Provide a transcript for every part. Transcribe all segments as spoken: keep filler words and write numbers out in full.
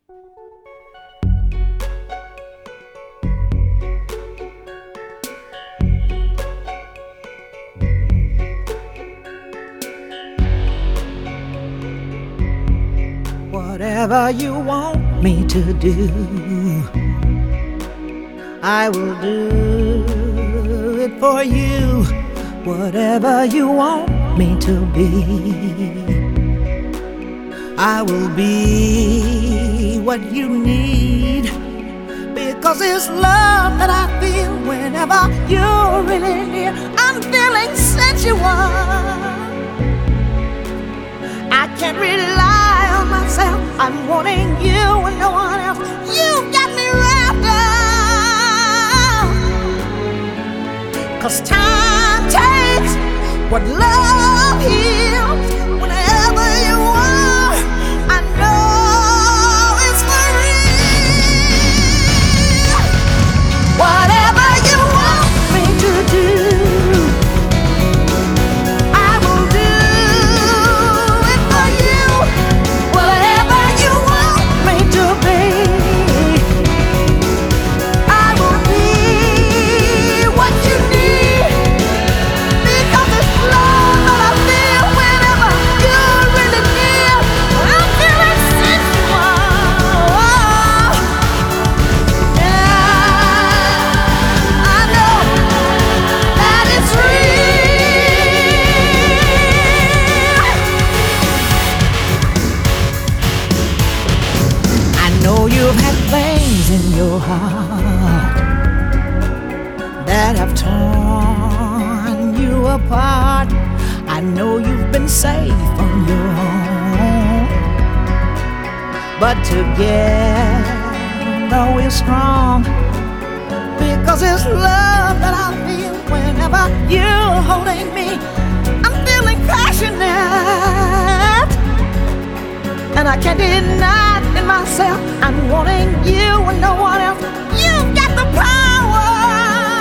Whatever you want me to do, I will do it for you. Whatever you want me to be, I will be what you need. Because it's love that I feel whenever you're really near. I'm feeling sensual. I can't rely on myself. I'm wanting you and no one else. You got me wrapped up. 'Cause time takes what love heals. Whenever you are, I know it's for real. Whatever you want me to do, I will do it for you. Whatever you want me to be, I will be what you need. Because it's love that I feel whenever you're really near. I'm feeling sensual. Yeah, I know that it's real. I know you've had things in your heart that have torn you apart. I know you've been safe on your own, but together we're strong. Because it's love that I feel whenever you're holding me. I'm feeling passionate, and I can't deny it in myself. I'm wanting you and no one else. You've got the power.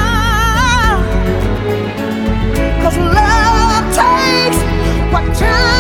'Cause love takes what time